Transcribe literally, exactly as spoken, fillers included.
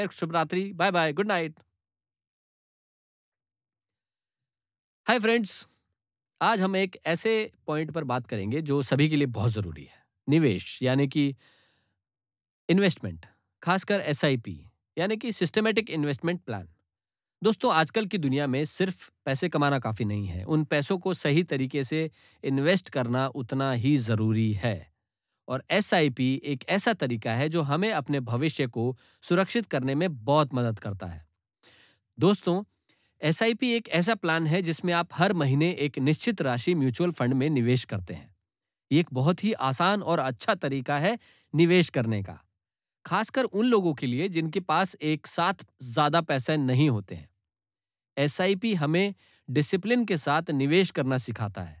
शुभ रात्रि, bye bye, good night. Hi friends, आज हम एक ऐसे पॉइंट पर बात करेंगे जो सभी के लिए बहुत ज़रूरी है। निवेश यानी कि इन्वेस्टमेंट, खासकर एसआईपी यानी कि सिस्टमैटिक इन्वेस्टमेंट प्लान। दोस्तों, आजकल की दुनिया में सिर्फ पैसे कमाना काफ़ी नहीं है, उन पैसों को सही तरीके से इन्वेस्ट करना उतना ही ज़रूरी है। और एसआईपी एक ऐसा तरीका है जो हमें अपने भविष्य को सुरक्षित करने में बहुत मदद करता है। दोस्तों, एसआईपी एक ऐसा प्लान है जिसमें आप हर महीने एक निश्चित राशि म्यूचुअल फंड में निवेश करते हैं। ये एक बहुत ही आसान और अच्छा तरीका है निवेश करने का, खासकर उन लोगों के लिए जिनके पास एक साथ ज़्यादा पैसे नहीं होते हैं। एसआईपी हमें डिसिप्लिन के साथ निवेश करना सिखाता है।